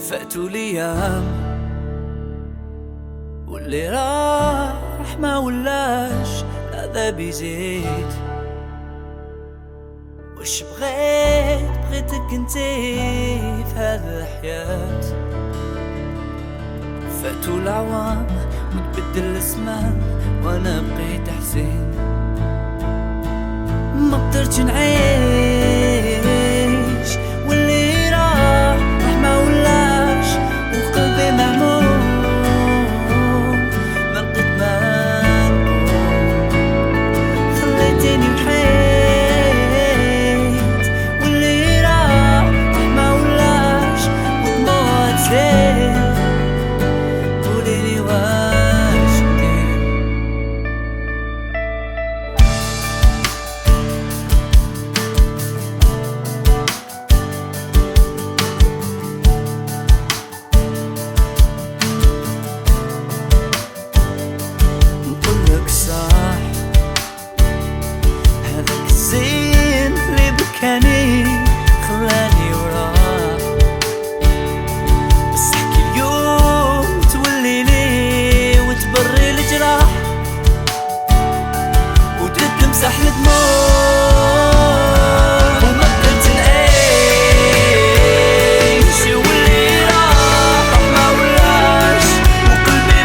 فاتوا الايام واللي راح ما ولاش العذاب يزيد. وش بغيتك انتي في هذه الحياة. فاتوا الأعوام وتبدل الأزمان وانا بقيت حزين. ما قدرت نعيش واللي راح ما ولاش وقلبي مهموم. ما لقيت ما نقول خليتيني وحيد واللي راح ما ولاش ودموع تسيل. قوليلي واش ندير. نقولك صح هذاك الزين اللي بكاني خلاني وراه. بس احكي اليوم تولي لي وتبري الجراح وتتمسح الدموع. وما قدرت نعيش واللي راح ما ولاش وقلبي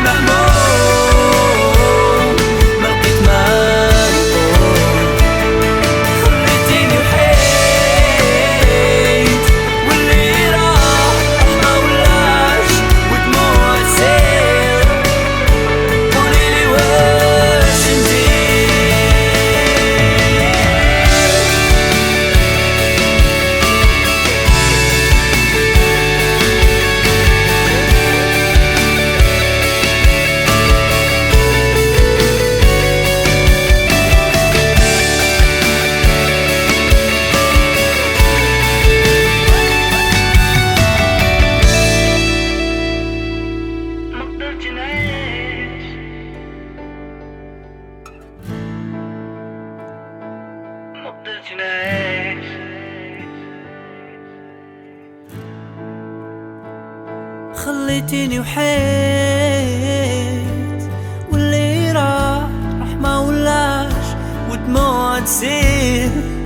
مهموم. ما لقيت ما نقول خليتيني وحيد واللي راح ما ولاش ودموع تسيل. قوليلي واش ما قدرت نعيش. خليتيني وحيد واللي راح ما ولاش ودموع تسيل.